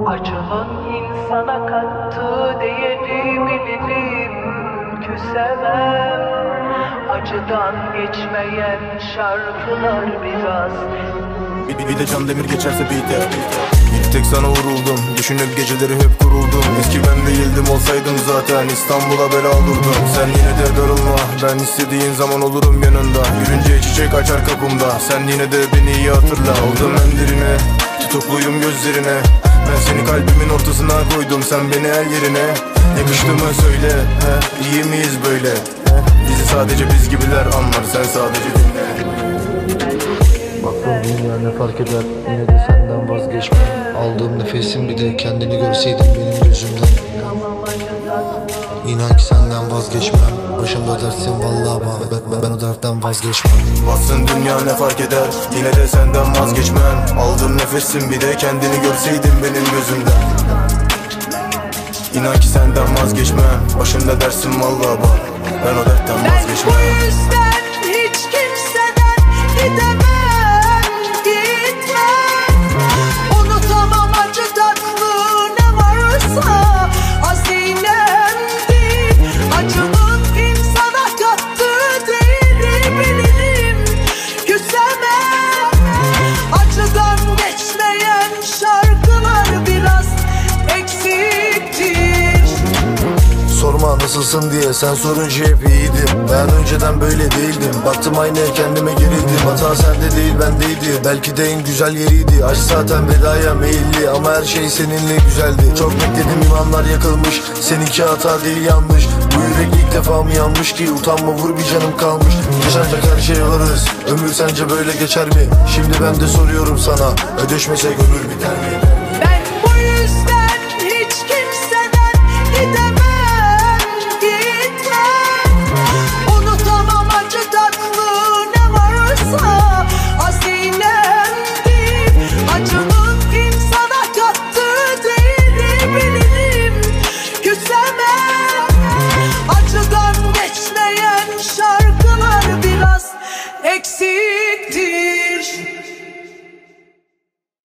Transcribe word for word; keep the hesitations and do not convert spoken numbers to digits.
Acının insana kattığı değeri bilirim, küsemem. Acıdan geçmeyen şarkılar biraz. Bir, bir de Can Demir geçerse beat'e. Bir tek sana vuruldum, düşünüp geceleri hep kuruldum. Eski ben değildim, olsaydım zaten İstanbul'a bela olurdum. Sen yine de darılma, ben istediğin zaman olurum yanında. Gülünce çiçek açar kapımda, sen yine de beni iyi hatırla. Aldım endirine, tutukluyum gözlerine. Ben seni kalbimin ortasına koydum, sen beni el yerine. Yakıştı mı söyle, he, iyi miyiz böyle? He, bizi sadece biz gibiler anlar, sen sadece dinle. Baktım dünya ne fark eder, yine de senden vazgeçmem. Aldığım nefesin bir de kendini görseydin benim gözümden. İnan ki senden vazgeçmem. Başımda dersin vallahi ben, ben, ben o dertten vazgeçmem. Baksın dünya ne fark eder, yine de senden vazgeçmem. Aldığım nefesin bir de kendini görseydin benim gözümden. İnan ki senden vazgeçmem. Başımda dersin vallahi ben, ben o dertten vazgeçmem. Ben bu yüzden hiç kimseden gidemem. Sorma nasılsın diye, sen sorunca hep iyiydim. Ben önceden böyle değildim, baktım aynaya kendime gerildim. Hata sende değil bendeydi, belki de en güzel yeriydi. Aşk zaten vedaya meyilli ama her şey seninle güzeldi. Çok bekledim, imanlar yakılmış, seninki hata değil yanlış. Bu yürek ilk defa mı yanmış ki, utanma vur bir canım kalmış. Yaşanacak her şey varız, ömür sence böyle geçer mi? Şimdi ben de soruyorum sana, ödeşmesek ömür biter mi? Ben bu yüzden hiç kimseden gidemem. Şarkılar biraz eksiktir.